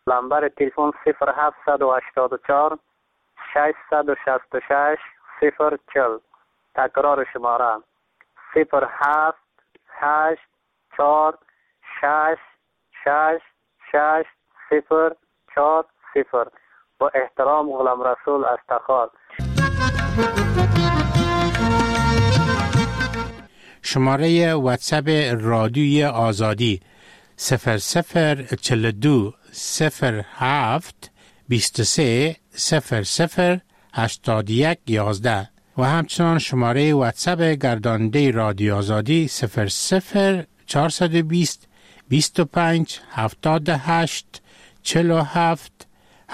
نمبر تلفن 0784 666 040. تکرار شماره 07 8 4 6 6 6 0 4 0. با احترام غلام رسول از تخار. شماره واتساپ رادیوی آزادی 0042 07 23 00 81 11 و همچنان شماره واتساپ گرداننده رادیو آزادی 00 420 25 78 47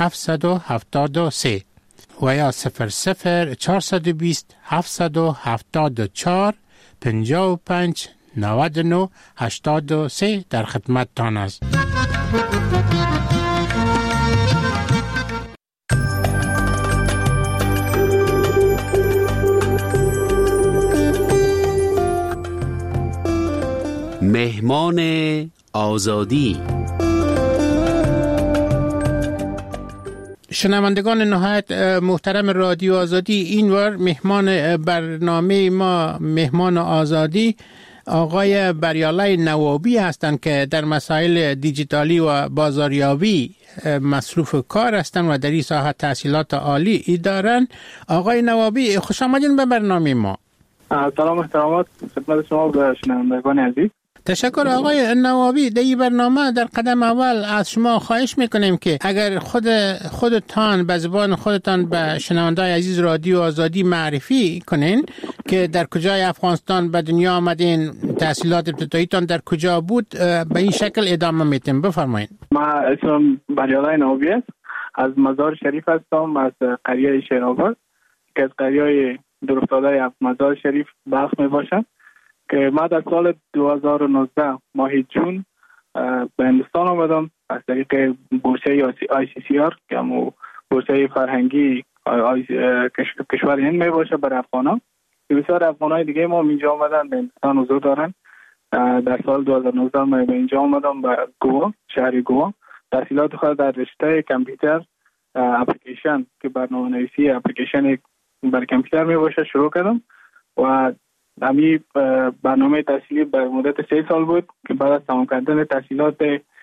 773 و یا 00 420 774 55 99 83 در خدمت تان است. مهمان آزادی. شنوندگان نهایت محترم رادیو آزادی، اینوار مهمان برنامه ما مهمان آزادی آقای بریالای نوابی هستند که در مسائل دیجیتالی و بازاریابی مصروف کار هستند و در این ساحه تحصیلات عالی دارند. آقای نوابی خوش آمدین به برنامه ما. سلام احترامات خدمت شما و شنوندگان عزیز. تشکر آقای نوابی. در این برنامه در قدم اول از شما خواهش میکنیم که اگر خودتان به زبان خودتان به شنوندگان عزیز رادیو آزادی معرفی کنین که در کجای افغانستان به دنیا آمدین، تحصیلات ابتداییتان در کجا بود، به این شکل ادامه میتیم. بفرمایید. ما اسمم بریالای نوابی است، از مزار شریف هستم، از قریه شیرآباد که از قریه دورافتاده مزار شریف بخش می باشد که ما در سال 2019 ماه جون به هندوستان آمدم از طریق بورسه ICCR که همون بورسه فرهنگی کشور هند می باشه برای افغانان. بسیار افغانای دیگه ما اینجا آمدن به هندوستان حضور دارن. در سال 2019 من به اینجا آمدم به گوا، شهر گوا. تحصیلات خود در رشته کامپیوتر اپلیکیشن که برنامه‌نویسی اپلیکیشن برای کامپیوتر می باشه شروع کردم و امی برنامه تحصیلی بر مدت 3 سال بود که بعد از تمام کردن تحصیلات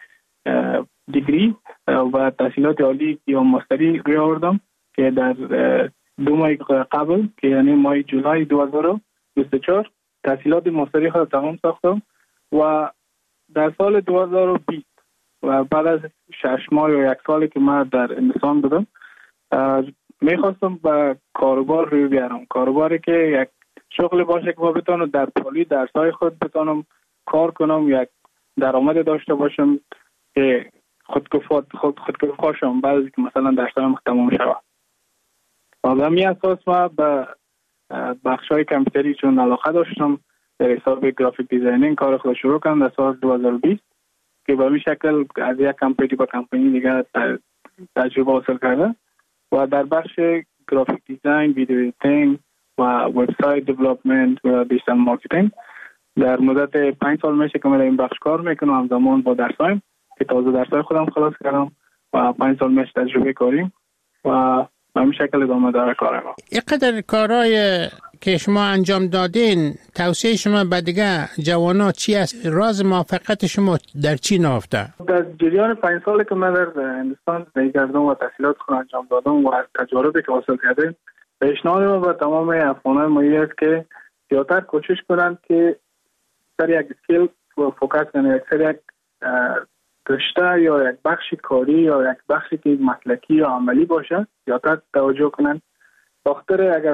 دیگری و تحصیلات عالی یا ماستری روی آوردم که در 2 ماه قبل که یعنی ماه جولای 2024 تحصیلات ماستری خود تمام ساختم و در سال 2020 و بعد از 6 ماه یا 1 سالی که من در هندوستان بودم میخواستم به کاروبار روی بیارم، کاروباری که یک شغل باشه که ما بتونم در پالی درسای خود بتونم کار کنم، یک درآمد داشته باشم که خودکفا شم بعد از که مثلا درسایم تمام شود. و به همین اساس ما به بخشای کامپیوتری چون علاقه داشتم در حساب گرافیک دیزاینینگ کار خود شروع کردم در سال 2020 که به این شکل از یک کمپانی به کمپانی دیگه تجربه حاصل کرده و در بخش گرافیک دیزاین، ویدیو ادیتینگ و وبسایت دیولپمنت و دیجیتال مارکتینگ در مدت 5 سال میشه که من این بخش کار میکنم، همزمان با درسایم که تازه درسای خودم خلاص کردم و 5 سال میشه تجربه کاریم و به این شکل ادامه داره کار ما. اینقدر کارهای که شما انجام دادین، توصیه شما به دیگه جوانا چی است؟ راز موفقیت شما در چی نهفته؟ در جریان 5 سالی که من در هندوستان زندگی کردم و تحصیلات خود انجام دادم و از تجاربی که حاصل کردم، پیشنهاد ما به تمام افغانان ما است که زیادتر کوشش کنند که سر یک اسکیل فوکس کنند، یک رشته یا یک بخش کاری یا یک بخشی که مسلکی یا عملی باشه زیادتر توجه کنند. بخاطر اگر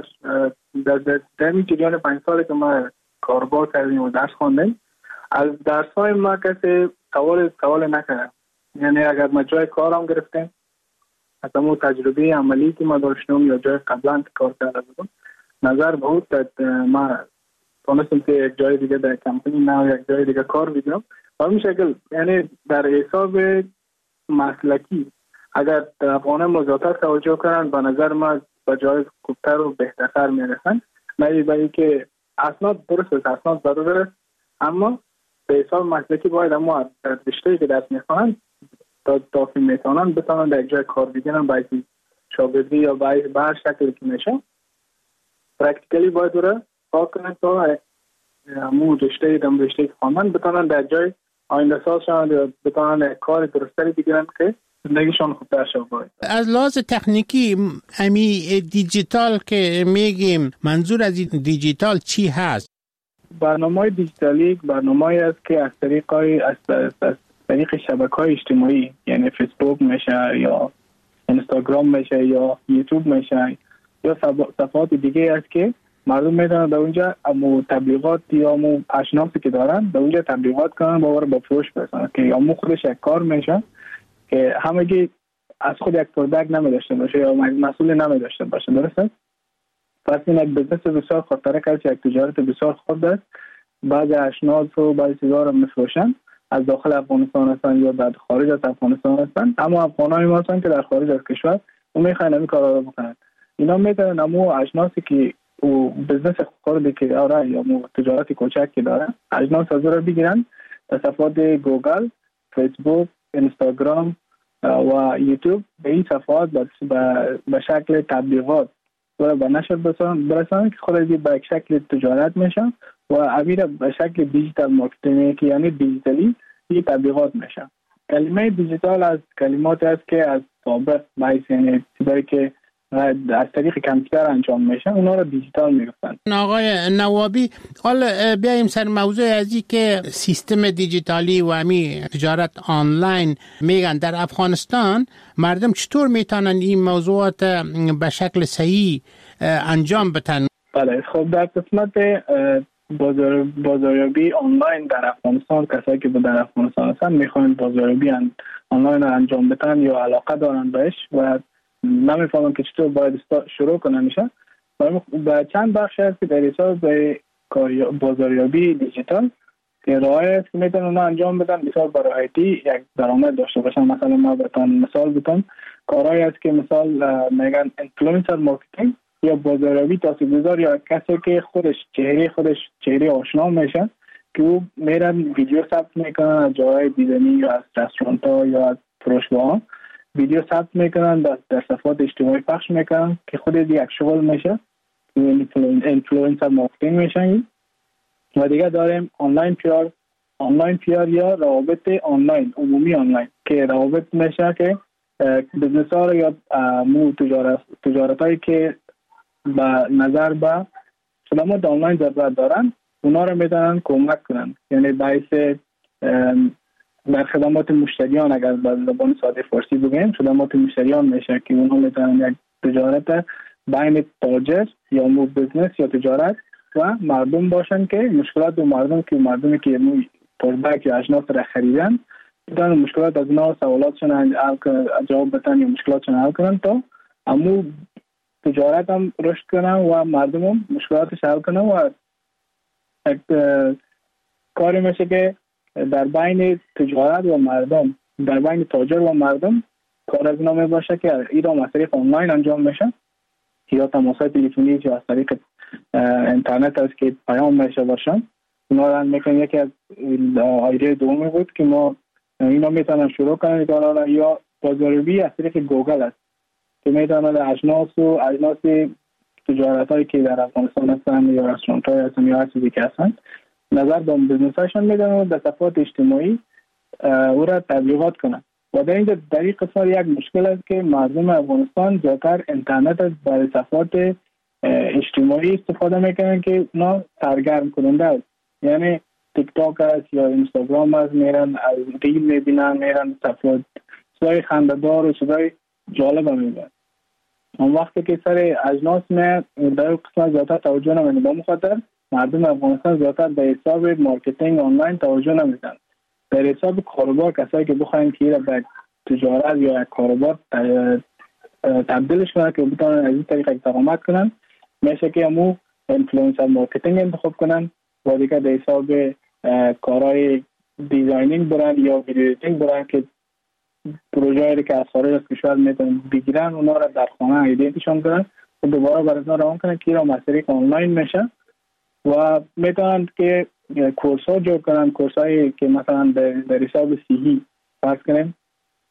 در این جریان 5 سالی که ما کاربار کردیم و درس خواندیم، از درس‌های ما کسی سوال نکرد. یعنی اگر ما جای کارم گرفتیم، از همون تجربه عملی که ما داشتم یا جای قبلا کار کرده بودم، نظر بود ما تونستم که یک جای دیگه در کمپانی نه یک جای دیگه کار بگیرم. به این شکل یعنی در حساب مسلکی اگر افغانان مزیاتر توجه کنند به نظر ما به جای خوبتر و بهتر میرسند. نه برای که اسناد درست است، اسناد ضرور است، اما به حساب مسلکی باید اما در رشته‌ای که درس میخوانند تا که میتونن بتونن در جای کار بگیرن، باید شاگردی یا باید به هر شکلی که میشه پرکتیکلی باید دوره کار کنن تا همون رشته خواندن بتونن در جای آینده ساز شوند یا بتونن کار درستری بگیرن که زندگیشان خوبتر شود. از لحاظ تکنیکی امی دیجیتال که میگیم، منظور از دیجیتال چی هست؟ برنامه دیجیتالی برنامه‌ای است که از طریق شبکه‌های اجتماعی، یعنی فیسبوک میشه یا اینستاگرام میشه یا یوتیوب میشه یا صفحات دیگه است که مردم میتونن در اونجا امو تبلیغات یا امو اشناسی که دارن در اونجا تبلیغات کنن با فروش برسن که امو خودش یک کار میشه که همگی از خود یک پروداکت نمیداشته باشه یا مسئول نمیداشته باشه. درسته؟ پس این یک بزنس بسیار خطرناک است، یک تجارت بسیار خرد است. بعضی اشناس و بعضی چیزا رو میفروشن، از داخل افغانستان هستن یا در خارج از افغانستان هستن، اما افغانای ما هستن که در خارج از کشور و میخواین این کارا رو بکنن. اینا میتونن امو اشناسی که او بزنس خردی که داره یا مو تجارت کوچک که داره اجناس از رو بگیرن، در صفحات گوگل، فیسبوک، اینستاگرام و یوتیوب به این صفحات به شکل تبلیغات و به نشر برسن که خود به شکل تجارت میشن و امیر به شکل دیجیتال مارکتینگ که یعنی دیجیتالی این تبلیغات میشن. کلمه دیجیتال از کلمات است که از سابق باعث یعنی چیزایی که از طریق کامپیوتر انجام میشه اونا رو دیجیتال میگفتن. آقای نوابی، حالا بیایم سر موضوع ازی که سیستم دیجیتالی و امی تجارت آنلاین میگن در افغانستان مردم چطور میتونن این موضوعات به شکل صحیح انجام بدن؟ بله، خب در قسمت بازاریابی آنلاین در افغانستان کسایی که در افغانستان هستن میخوان بازاریابی آنلاین رو انجام بدن یا علاقه دارن بهش و نمیفهمن که چطور باید شروع کنن میشه و چند بخش هست که در حساب بازاریابی دیجیتال که راهی است که میتونن اونا انجام بدن بسیار براحتی یک درآمد داشته باشن. مثلا ما بهتون مثال بتون کارهایی است که مثال میگن اینفلوئنسر مارکتینگ یا بازاریابی تاثیرگذار یا کسی که خودش چهره آشنا میشه که او میرن ویدیو ثبت میکنن از جای دیدنی یا از رستوران ها یا از فروشگاه، ویدیو ثبت میکنن در صفحات اجتماعی پخش میکنن که خود یک شغل میشه، اینفلوئنسر مارکتینگ میشه. و دیگه داریم آنلاین پیار یا روابط آنلاین، عمومی آنلاین که روابط میشه که بزنس ها رو یا تجارت هایی که به نظر به خدمات آنلاین ضرورت دارن اونا رو میتونن کمک کنن، یعنی باعث در خدمات مشتریان اگر به زبان ساده فارسی بگیم خدمات مشتریان میشه که اونا میتونن یک تجارت بین تاجر یا مو بزنس یا تجارت و مردم باشن که مشکلات مردمی که پروداکت یا اجناس را خریدن میتونن مشکلات از اونا سوالاتشون جواب بدن یا مشکلاتشون حل کنن تا امو تجارت هم رشد کنن و مردم هم مشکلاتش حل کنن و کاری میشه که در بین تجارت و مردم، در بین تاجر و مردم کار از نامه باشه که ایران از طریق آنلاین انجام میشه یا تماسات تلفنی یا از طریق اینترنت است که پیام میشه باشن. اونا رو میکنن یکی از ایده دومی بود که ما اینا میتونن شروع کنن یا بازاریابی از طریق گوگل است که میتونن اجناس تجارت هایی که در افغانستان هستن یا رستورانت های هستن یا هر چیزی که هستن نظر به بزنس هاشون میدن و در صفحات اجتماعی او را تبلیغات کنن. و در اینجا در این قسمت یک مشکل است که مردم افغانستان زیادتر اینترنت از برای صفحات اجتماعی استفاده میکنن که اونا سرگرم کننده است، یعنی تیک تاک است یا اینستاگرام است، میرن از ریل میبینن، میرن صفحات چیزای خنده‌دار و چیزای جالب میبینن. اون وقتی که سر اجناس در این قسمت زیادتر توجه نمیدن، با مخاطر مردم افغانستان زیادتر به حساب مارکتینگ آنلاین توجه نمیدن، در حساب کاروبار کسایی که بخواین که به تجارت یا یک کاروبار تبدیلش کنن که بتونن از این طریق درآمد کنن میشه که همو اینفلوئنسر مارکتینگ انتخاب کنن و دیگه در حساب کارهای دیزاینینگ برن یا ویدیو ایدیتینگ برن که پروژه‌ای که از خارج از کشور میتونن بگیرن اونا را در خانه ایدیتشون کنن و دوباره براتون روان کنن که را از طریق آنلاین میشه و میتونن که کورس ها جور کنن، کورس هایی که مثلا در حساب سیهی فرض کنیم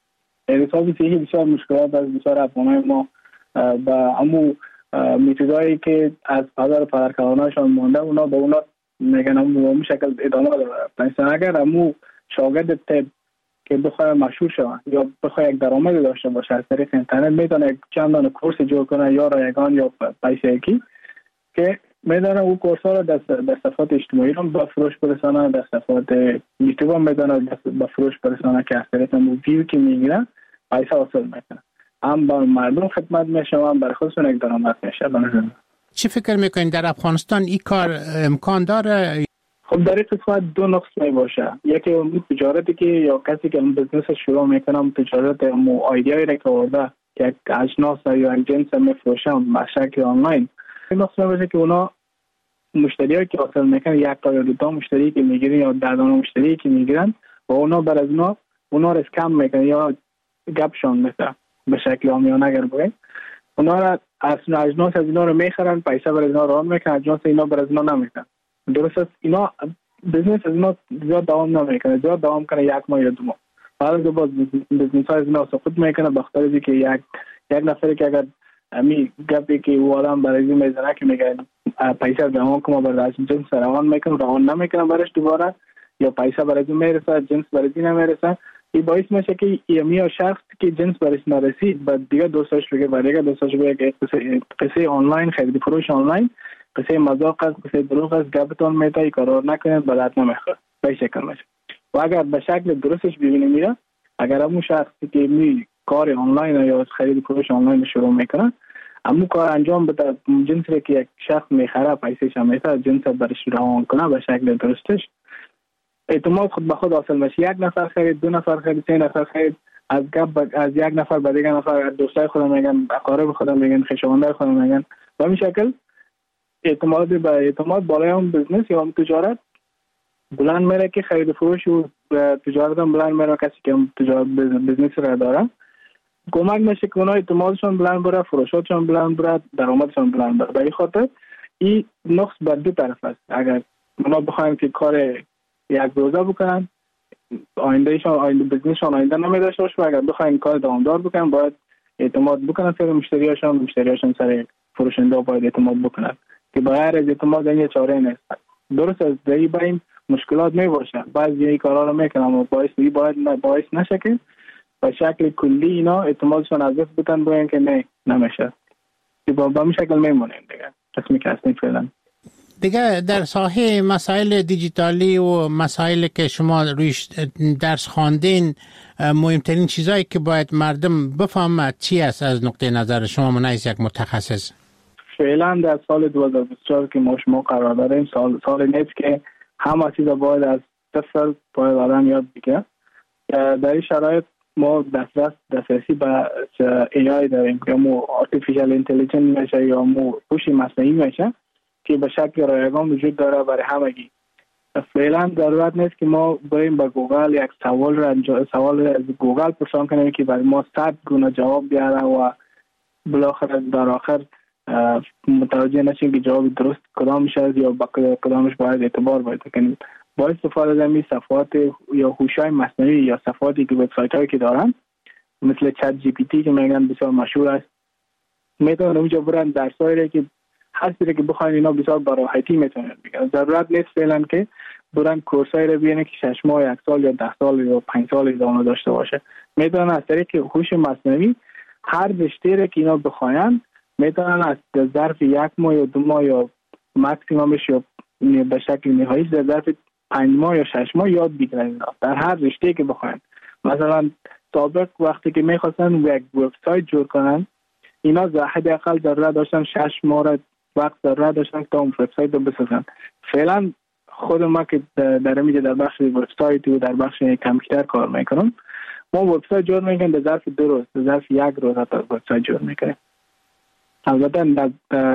حساب صحیح بسیار مشکلات از بسیار افغانای ما با امو میتودایی که از پدرکواناشان مونده اونا به اونا میگن امو شکل ادامه داره. اگر امو شاگرد تب که بخواه مشهور شوه یا بخواه یک درآمد داشته باشه از طریق اینترنت میتونه چند دانه کورس جور کنه یا رایگان یا پیسه کی که میدونه او کورس ها رو در صفحات اجتماعی رو به فروش برسانه، در صفحات یوتیوب هم میدونه به فروش برسانه که از طریق ویو که میگیرن پیسه حاصل میکنه. هم با مردم خدمت میشه و هم برای خودشون یک درآمد میشه. چی فکر میکنین در افغانستان این کار امکان داره؟ خب در این قسمت دو نقص می باشه. یکی اون تجارتی که یا کسی که اون بزنس شروع میکنه تجارت مو ایده‌ای را که آورده که یک اجناس یا یک جنس میفروشه به شکل آنلاین، این نقص می باشه که اونا مشتریایی که حاصل میکنن یک تا یا دو تا مشتری که میگیرن یا 10 تا مشتری که میگیرن و اونا بر از اونا رو اسکم میکنن یا گپشون میده به شکل عامیانه اگر بگیم اونا را از اجناس از اینا رو میخرن، پیسه بر اینا رو میکنن، اجناس اینا بر از اینا نمیکنن. درست است اینا بزنس از اینا زیاد دوام نمیکنه، زیاد دوام کنه یک ماه یا 2 ماه بعد باز بزنس های از اینا سقوط میکنه به خاطر اینکه یک نفری که اگر امی گپی که او آدم برای این میزنه که میگه پیسه به ما که ما برای جنس روان میکنم روان نمیکنم برش دوباره یا پیسه برای این میرسه جنس برای این نمیرسه، این باعث میشه که یا شخص که جنس برش نرسید بعد دیگه دوستاش بگه بعد دیگه دوستاش بگه که قصه آنلاین خرید فروش آنلاین قصه مذاق است، قصه دروغ است، گپتون میتایی قرار نکنید بلد نمیخواد به شکل میشه. و اگر به شکل درستش ببینیم میره اگر همون شخصی که می کار آنلاین یا خرید فروش آنلاین شروع میکنه همون کار انجام بده جنسی که یک شخص میخره پیسه‌ش هم میتونه جنس برش روان کنه به شکل درستش اعتماد خود به خود حاصل میشه. یک نفر خرید، 2 نفر خرید، 3 نفر خرید، از گپ از یک نفر به دیگه نفر دوستای خودم میگن، اقارب خودم میگن، خویشاوندای خودم میگن و این شکل اعتماد بالای اون بزنس یا اون تجارت بلند میره که خرید فروش و تجارت هم بلند میره. کسی که تجارت بزنس را داره کمک میشه که اونا اعتمادشون بلند بره، فروشاتشون بلند بره، درآمدشون بلند بره. به این خاطر این نقص بر دو طرف است. اگر اونا بخوایم که کار یک روزه بکنن آینده بزنسشون آینده نمیداشته باشه و اگر بخوایم کار دوامدار بکنن باید اعتماد بکنن سر مشتریاشون سر فروشنده باید اعتماد بکنن که بغیر از اعتماد این چاره نیست. درست از دایی با این مشکلات می باشه بعضی این کارا رو میکنن و باعث نشه که به شکل کلی اینا اعتمادشون از دست بدن بگن که نه نمیشه که با این شکل میمونیم دیگه قسمی که هستیم فعلا. دیگه در ساحه مسائل دیجیتالی و مسائل که شما رویش درس خواندین مهمترین چیزایی که باید مردم بفهمند چی است از نقطه نظر شما منعکس یک متخصص؟ فعلا در سال 2024 که ما شما قرار داریم سال نیست که همه چیز باید از صفر باید آدم یاد بگیره. در این شرایط ما دسترسی به AI داریم که مو artificial intelligence میشه یا مو هوش مصنوعی میشه که به شکل رایگان وجود داره برای همگی. فعلا ضرورت نیست که ما بریم به گوگل یک سوال از گوگل پرسان کنیم که برای ما 100 گونه جواب بیاره و بالاخره در آخر متوجه نشیم که جواب درست کدام میشه یا کدامش باید اعتبار باید کنیم. با استفاده از این صفحات یا هوش‌های مصنوعی یا صفحاتی که وبسایت‌هایی که دارن مثل چت جی پی تی که میگن بسیار مشهور است میتونن اونجا برن درسایی که هر چیزی که بخواین اینا بسیار براحتی میتونن بگیرن. ضرورت نیست فعلا که برن کورسایی رو ببینن که 6 ماه 1 سال یا 10 سال یا 5 سال ادامه داشته باشه. میتونن از طریق هوش مصنوعی هر رشته‌ای که اینا بخواین میتونن از ظرف 1 ماه یا 2 ماه یا ماکسیممش یا به شکل نهایی در ظرف 5 ماه یا 6 ماه یاد بگیرن در هر رشته‌ای که بخواین. مثلا سابق وقتی که میخواستن یک وبسایت جور کنن اینا حداقل ضرورت داشتن 6 ماه وقت ضرورت داشتن تا اون وبسایت رو بسازن. فعلا خود ما که در میگه در بخش وبسایت و در بخش کامپیوتر کار میکنم ما وبسایت جور میکنیم در ظرف 2 روز در ظرف 1 روز تا وبسایت جور میکنیم. البته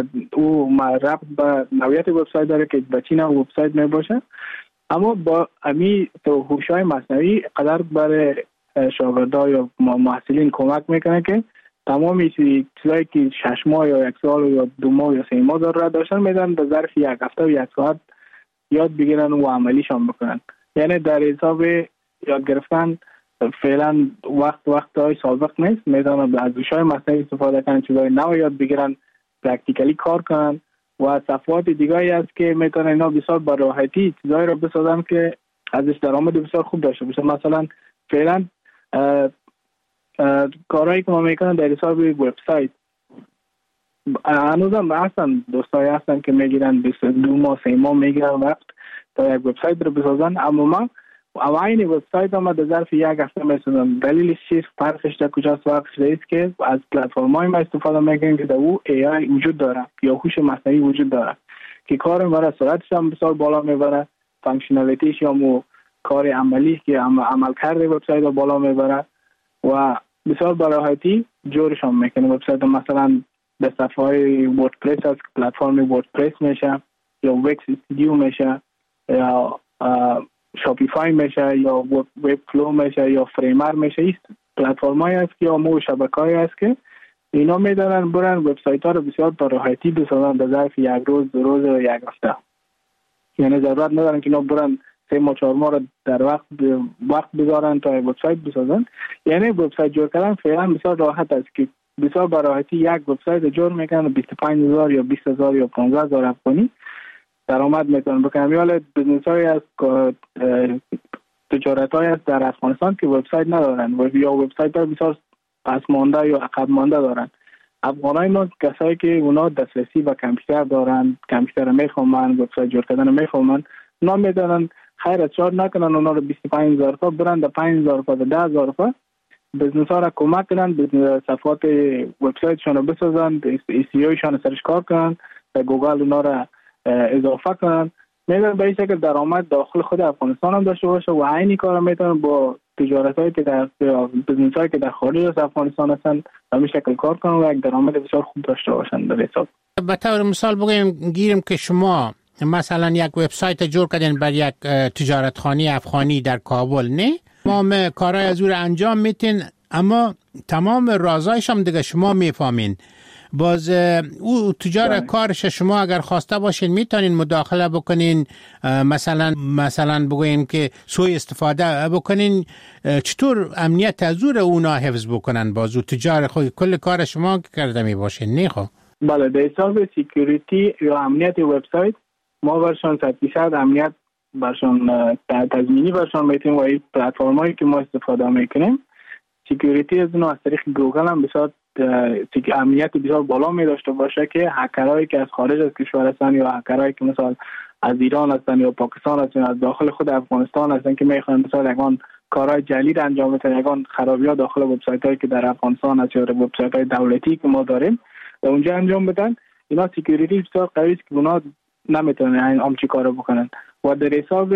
او ربط به نوعیت وبسایت داره که به چی نوع وبسایت میباشه اما با امی تو هوش‌های مصنوعی قدر برای شاگردان یا محصلین کمک میکنه که تمام چیزایی که 6 ماه یا 1 سال یا 2 ماه یا 3 ماه ضرورت داشتن میدن به ظرف 1 هفته و 1 ساعت یاد بگیرن و عملیشان بکنن. یعنی در حساب یاد گرفتن فعلا وقتهای سابق نیست، میتونن از هوش‌های مصنوعی استفاده کنن، چیزای نو یاد بگیرن، پرکتیکلی کار کنن و صفحات دیگه‌ای است که میتونن اینا بسیار با راحتی چیزایی رو بسازن که ازش درآمد بسیار خوب داشته باشه. مثلا فعلا کارهایی که ما میکنن در حساب وبسایت هنوزم هستن، دوستایی هستن که میگیرن 2 ماه 3 ماه میگیرن وقت تا یک وبسایت رو بسازن، اما ما این وبسایت ما در ظرف 1 هفته میسازم. دلیلش چیست؟ فرقش در کجاست؟ فرقش است که از پلتفرم‌های ما استفاده میکنیم که در او AI وجود داره یا هوش مصنوعی وجود داره که کار ما را سرعتش هم بسیار بالا میبره، فانکشنالیتیش یا مو کار عملی که عمل کرده وبسایت رو بالا میبره و بسیار با راحتی جورش هم میکنه. وبسایت مثلا به صفحه وردپرس از پلتفرم وردپرس میشه یا وکس استودیو میشه یا شاپیفای میشه یا وب فلو میشه یا فریمر میشه. این پلتفرمایی است که یا مو شبکه‌ای است که اینا میدونن برن وبسایت ها رو بسیار با راحتی بسازن در ظرف 1 روز 2 روز و 1 هفته. یعنی ضرورت ندارن که اینا برن 3 ماه 4 ماه رو در وقت بذارن تا وبسایت بسازن. یعنی وبسایت جور کردن فعلا بسیار راحت است که بسیار با راحتی یک وبسایت جور میکنن 25000 یا 20000 یا 15000 افغانی درآمد میتونن بکنن. یا بزنس‌های از تجارت‌های است در افغانستان که وبسایت ندارن و یا وبسایت‌ها بسیار پس مانده یا عقب مانده دارن. افغانای ما کسایی که اونا دسترسی به کامپیوتر دارن، کامپیوتر میخوامن، وبسایت جور کردن میخوامن، اونا میدونن خیر از چار نکنن اونا رو 25000 تا برند 5000 تا 10000 تا بزنس ها را کمک کنن، صفحات وبسایتشون رو بسازن، SEO شان سرش کار کنن، در گوگل اونا را اضافه کنن. میدونن به این شکل درآمد داخل خود افغانستان هم داشته باشه و عینی کار میتونن با تجارت هایی که در بزنس هایی که در خارج از افغانستان هستن به این شکل کار کنن و یک درآمد بسیار خوب داشته باشن. در حساب به طور مثال بگیم گیریم که شما مثلا یک وبسایت جور کردین بر یک تجارتخانه افغانی در کابل، نه تمام کارهای از او انجام میتین اما تمام رازایش هم دیگه شما میفهمین. باز او تجار کارش شما اگر خواسته باشین میتونین مداخله بکنین، مثلا بگوین که سوء استفاده بکنین. چطور امنیت از اونا حفظ بکنن؟ باز او تجار خود کل کار شما کرده می باشین، نه خب؟ بله، در حساب سکیوریتی یا امنیت وبسایت ما برشان 100% امنیت برشان تضمینی برشان میتیم و این پلتفرمایی که ما استفاده میکنیم سکیوریتی از اونها از طریق گوگل هم بسیار امنیت بسیار بالا می داشته باشه که هکرهایی که از خارج از کشور هستن یا هکرهایی که مثلا از ایران هستن یا پاکستان هستن از داخل خود افغانستان هستن که میخوان مثلا یگان کارهای جلیل انجام بدن، یگان خرابی‌ها داخل وبسایت هایی که در افغانستان هست یا وبسایت های دولتی که ما داریم در اونجا انجام بدن، اینا سکیوریتی بسیار قوی است که اونا نمیتونن این همچی کارو بکنن. و در حساب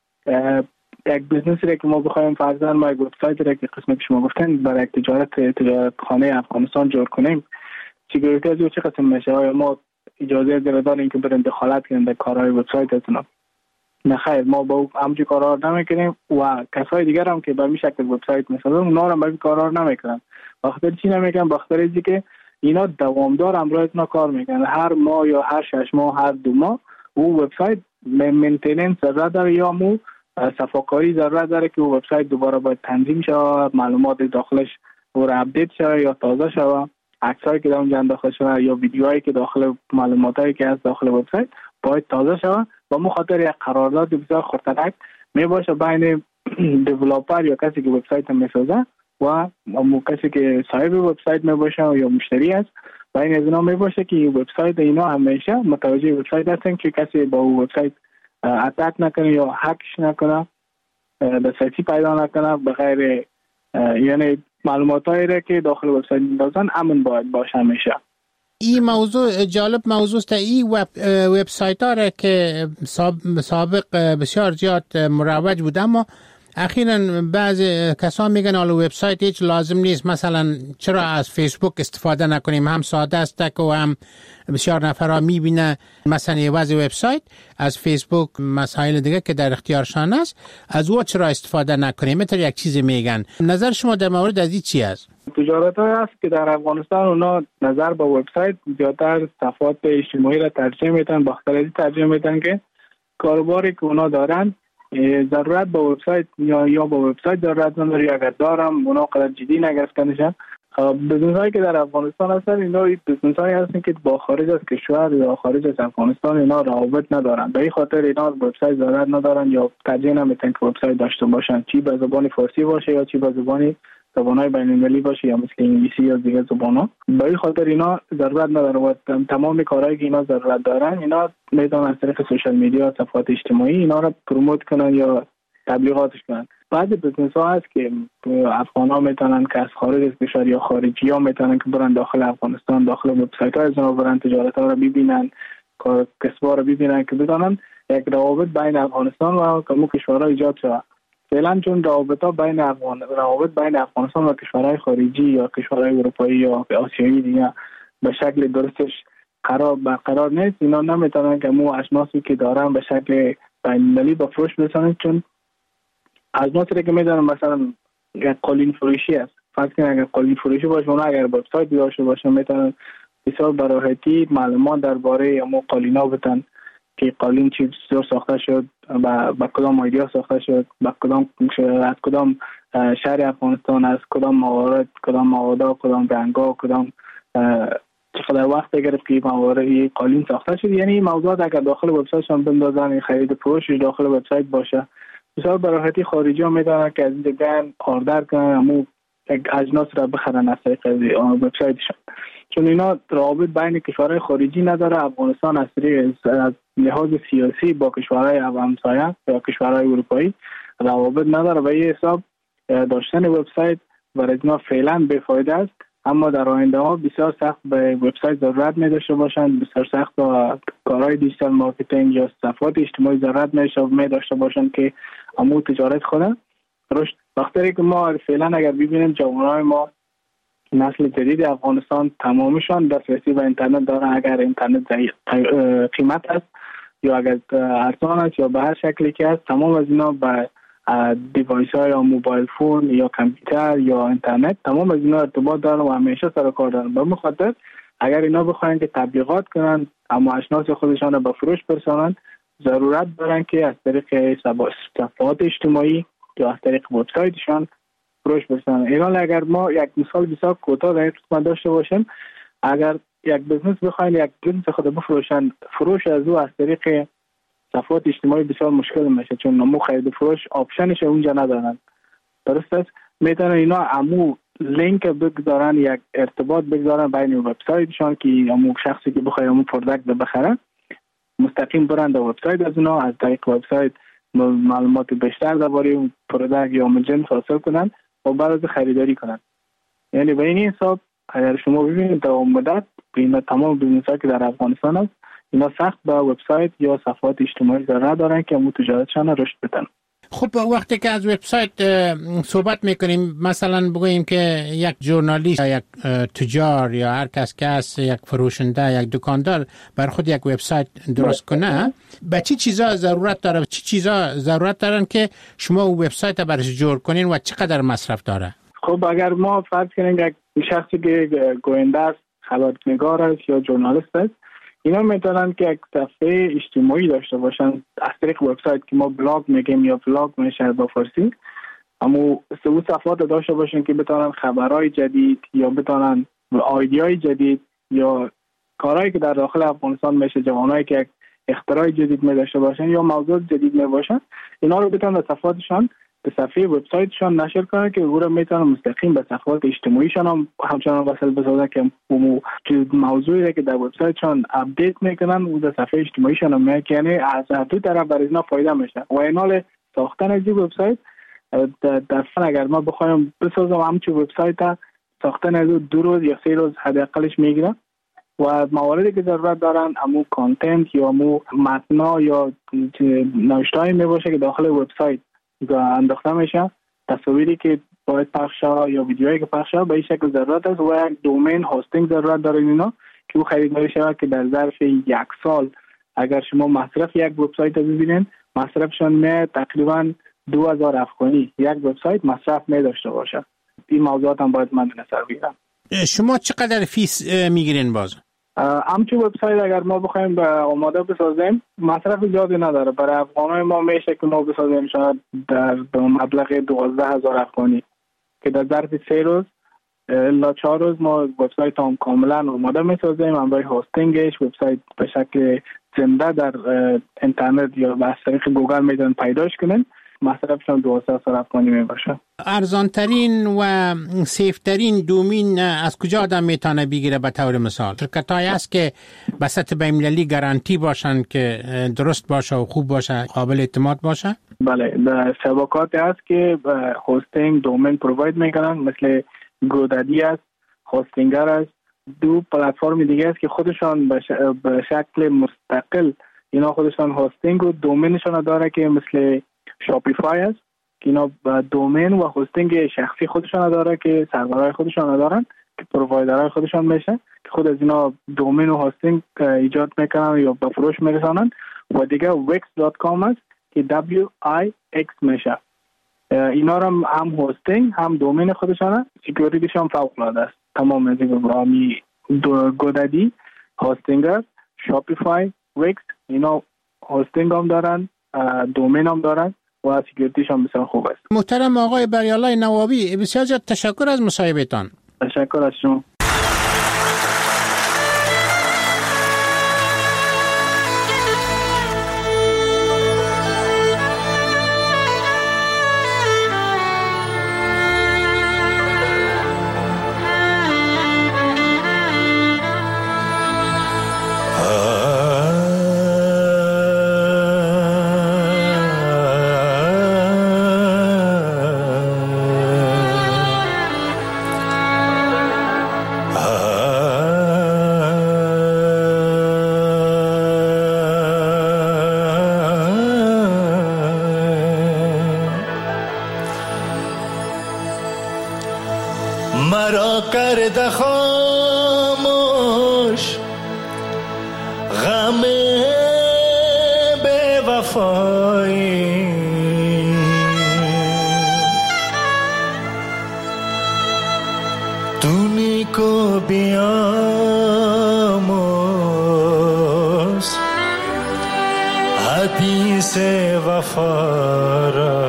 یک بزنسی را که ما بخوایم فرضاً ما یک وبسایت را که قسمی که شما گفتن برای یک تجارتخانه افغانستان جور کنیم، سکیوریتی از او چه قسم میشه؟ آیا ما اجازه داریم که بریم دخالت کنیم در کارهای وبسایتتون؟ نه خیر، ما با همچین کارا رو نمیکنیم و کسای دیگر هم که به این شکل وبسایت میسازن اونا هم به این کارا رو نمیکنن. بخاطر چی نمیکنن؟ بخاطر اینکه اینا دوامدار امروزنا کار میکنن، هر ماه یا هر 6 ماه هر 2 ماه او وبسایت مینتیننس ضرورت داره یا مو صفاکاری ضرورت داره که وبسایت دوباره باید تنظیم شود، معلومات داخلش اور اپدیت شود یا تازه شود، عکسایی که در اونجا داخل شود یا ویدیوهایی که داخل معلوماتایی که از داخل وبسایت باید تازه شود. و مخاطر یک قرارداد بسیار خطرناک می باشه بین دیولپر یا کسی که وبسایت میسازه و کسی که صاحب وبسایت می باشه یا مشتری است. و این از اینا می باشه که وبسایت اینا همیشه متوجه وبسایت هستن که کسی با وبسایت اتک نکنه یا هکش نکنه، دسترسی پیدا نکنه بغیر، یعنی معلوماتایی را که داخل وبسایت می‌دازن امن باید باشه همیشه. این موضوع جالب موضوع است. این وبسایت ها را که سابق بسیار زیاد مروج بود اما اخیراً بعض کسان میگن حالا وبسایت هیچ لازم نیست، مثلا چرا از فیسبوک استفاده نکنیم، هم ساده است و هم بسیار نفرها میبینه مثلا عوض وبسایت از فیسبوک مسائل دیگه که در اختیارشان است از او چرا استفاده نکنیم؟ مثلا یک چیزی میگن. نظر شما در مورد از این چی است؟ تجارت های هست که در افغانستان اونا نظر به وبسایت زیادتر صفحات اجتماعی را ترجیح میدن، بخاطر از ترجیح میدن که کاروباری که اونا دارن ضرورت به وبسایت یا به وبسایت ضرورت نداره، یا اگر دارم اونا قدر جدی نگرفتنشن. بزنس هایی که در افغانستان هستن اینا بزنس هایی هستن که با خارج از کشور یا خارج از افغانستان اینا روابط ندارن، به این خاطر اینا وبسایت ضرورت ندارن یا ترجیح نمیدن که وبسایت داشته باشن، چی به زبان فارسی باشه یا چی به زبان‌های بین‌المللی باشه یا مثل انگلیسی یا دیگه زبان‌ها. به این خاطر اینا ضرورت نداره و تمام کارهایی که اینا ضرورت دارن اینا میتونن از طریق سوشال میدیا، صفحات اجتماعی اینا رو پروموت کنن یا تبلیغاتش کنن. بعضی بزنس ها هست که افغان‌ها میتونن که از خارج از کشور یا خارجی‌ها میتونن که برن داخل افغانستان، داخل وبسایت‌های از اونها برن تجارت‌ها رو ببینن، کسب‌ها رو ببینن که بدانن یک روابط بین افغانستان و کشورها ایجاد شده. فعلا چون روابط بین افغانستان و کشورهای خارجی یا کشورهای اروپایی یا آسیایی دیگه به شکل درستش برقرار نیست، اینا نمیتونن که مو اشناسی که دارن به شکل بین‌المللی با فروش برسونن. چون اشناسی که میدونن مثلا یک قالین فروشی است، فرض کنید اگر قالین فروشی باشه اونا اگر وبسایت داشته باشن میتونن بسیار براحتی معلومات درباره مو قالینا بدن که قالین چی جور ساخته شد، با کدام ایدیا ساخته شد، از کدام شهر افغانستان، از کدام موارد، کدام مواد، کدام رنگا، کدام چقدر وقت گرفت که موارد قالین ساخته شد. یعنی این موضوعات اگر داخل وبسایتشون بندازن، خرید فروش داخل وبسایت باشه، بسیار براحتی خارجی ها میدونن که از این دیگه آردر کنن امو اجناس را بخرن از طریق وبسایتشون. چون اینا روابط بین کشورهای خارجی نداره. افغانستان از لحاظ سیاسی با کشورهای همسایه یا کشورهای اروپایی روابط نداره و این حساب داشتن وبسایت برای اینا فعلا بی‌فایده است. اما در آینده ها بسیار سخت به وبسایت ضرورت می داشته باشند، بسیار سخت با کارهای دیجیتال مارکتینگ یا صفحات اجتماعی ضرورت می داشته باشند که امو تجارت خودن رشد. وقتی که ما فعلا اگر ببینیم جوانای ما نسل جدید افغانستان تمامشان دسترسی به اینترنت دارن، اگر اینترنت قیمت است یا اگر ارزان است یا به هر شکلی که است، تمام از اینا به دیوایس های یا موبایل فون یا کامپیوتر یا اینترنت تمام از اینا ارتباط دارن و همیشه سر کار دارن. به مخاطر اگر اینا بخواین که تبلیغات کنن اما اشناس خودشان رو به فروش برسانن، ضرورت دارن که از طریق صفحات اجتماعی یا از طریق وبسایتشان فروش برسانن. ایران اگر ما یک مثال بسیار کوتاه در این قسمت داشته باشیم، اگر یک بزنس بخواین یک بزنس خود بفروشن، فروش از او از طریق صفحات اجتماعی بسیار مشکل میشه، چون نمو خرید فروش آپشنش اونجا ندارن. درست است؟ میتونن اینا امو لینک بگذارن، یک ارتباط بگذارن بین وبسایتشان که امو شخصی که بخواد امو پروداکت بخره مستقیم برند در وبسایت از اونا، از طریق وبسایت معلومات بیشتر درباره اون پروداکت یا جنس حاصل کنن و بعد از خریداری کنن. یعنی به این حساب اگر شما ببینید در مدت اینا تمام بیزنس‌ها که در افغانستان است اینا سخت با وبسایت یا صفحات اجتماعی ضرورت دارن که امو تجارتشان رشد بدن. خب وقتی که از وبسایت صحبت میکنیم، مثلا بگوییم که یک ژورنالیست یا یک تجار یا هر کس که هست، یک فروشنده، یک دکاندار بر خود یک وبسایت درست کنه، به چی چیزا ضرورت داره؟ چی چیزا ضرورت دارن که شما او وبسایت برش جور کنین و چقدر مصرف داره؟ خب اگر ما فرض کنیم یک شخصی که گوینده است، خبرنگار است یا ژورنالیست است، اینا میتونن که یک صفحه اجتماعی داشته باشن از طریق وبسایت که ما بلاگ میگیم یا بلاگ میشه با فارسی، اما سه صفحات داشته باشن که بتونن خبرهای جدید یا بتونن ایدیای جدید یا کارهایی که در داخل افغانستان میشه، جوانایی که یک اختراع جدید می داشته باشن یا موضوع جدید می باشن، اینا رو بتونن صفحاتشان به صفحه وبسایتشان نشر کنن که او رو میتونن مستقیم به صفحات اجتماعیشان هم همچنان وصل بسازن که موضوعی که در وبسایتشان اپدیت میکنن او در صفحه اجتماعیشان هم میاد، یعنی از دو طرف برای اینا فایده میشه. و اینال ساختن از این وبسایت در اگر ما بخوایم بسازم همچین وبسایت ساختن از 2 روز یا 3 روز حداقلش میگیره و مواردی که ضرورت دارن امو کانتنت یا امو متنا یا نوشته‌ای میباشه که داخل وبسایت انداخته میشه، تصاویری که باید پخش شه یا ویدیوهایی که پخش شه به این شکل ضرورت است و یک دومین هاستینگ ضرورت داره اینا که او خریداری شود که در ظرف 1 سال اگر شما مصرف یک وبسایت رو ببینید مصرفشون می تقریبا 2000 افغانی یک وبسایت مصرف می داشته باشه. این موضوعات هم باید مد نظر بگیرم. شما چقدر فیس میگیرین باز؟ همچی وبسایت اگر ما بخوایم به آماده بسازیم مصرف زیادی نداره. برای افغانای ما میشه که ما بسازیم شاید در مبلغ 12,000 افغانی که در ظرف 3 روز الا 4 روز ما وبسایت هم کاملا آماده میسازیم. هم برای هاستینگش وبسایت به شکل زنده در اینترنت یا از طریق گوگل میتونن پیداش کنن. مصرفشون 12,000 افغانی میباشه. ارزانترین و سیفترین دومین از کجا آدم میتونه بگیره؟ به طور مثال شرکت‌هایی هست که به سطح بین‌المللی گارانتی باشن که درست باشه و خوب باشه، قابل اعتماد باشه؟ بله، در شبکاتی هست که هاستینگ دومین پروواید میکنن، مثل گودادی است، هاستینگر است. دو پلتفرم دیگه است که خودشان به شکل مستقل اینا خودشان هاستینگ و دومینشان داره که مثل شاپیفای است که اینا دومین و هاستینگ شخصی خودشان داره که سرورهای خودشان دارن که پرووایدرهای خودشان میشه که خود از اینا دومین و هاستینگ ایجاد میکنن یا به فروش میرسانن. و دیگه wix.com است که WIX میشه. اینا هم هاستینگ هم دومین خودشانه، سکیوریتیشون فوق العاده است. تمام از این برنامه گودادی، هاستینگر، شاپیفای، ویکس اینا هاستینگ هم دارن، دومین هم دارن و سکیوریتیش هم بسیار خوب است. محترم آقای بریالای نوابی، بسیار زیاد تشکر از مصاحبهتان. تشکر از شما. مرا کرده خاموش غم بے وفایی، تو نیکو بیاموز حدیث وفا را.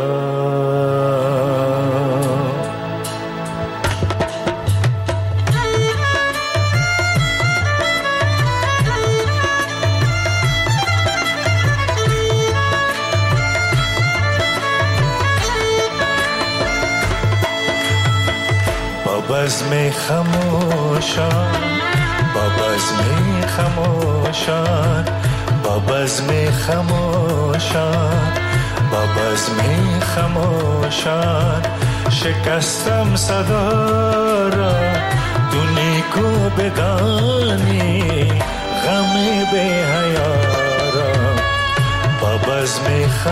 بزم خموشان، با بزم خموشان، با بزم خموشان، با بزم خموشان شکستم صدا را. تو نیکو بدانی غم بی حیا را، با بزم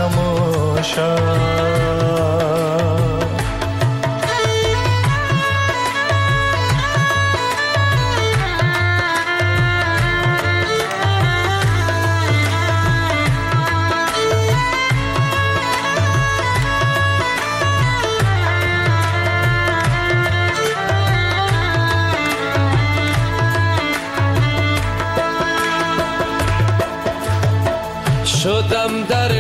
خموشان. شدم در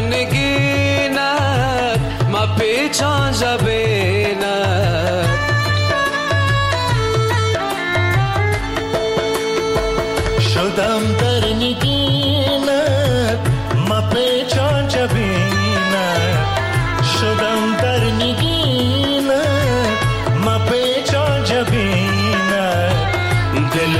نگینت ما پیچان جبینت، شدم در نگینت ما پیچان جبینت، شدم در نگینت ما پیچان جبینت. دل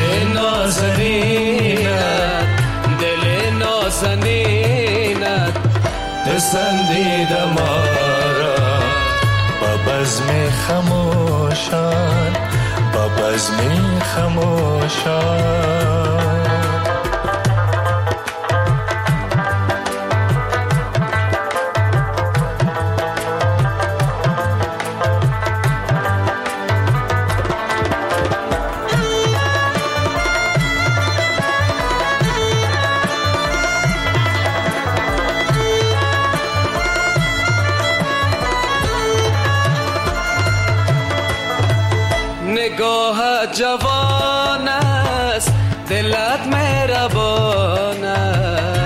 نازنینت، دل نازنینت پسندیده ما را. با بزم خموشان، با بزم خموشان. نگاه جوان است دلت مهربانه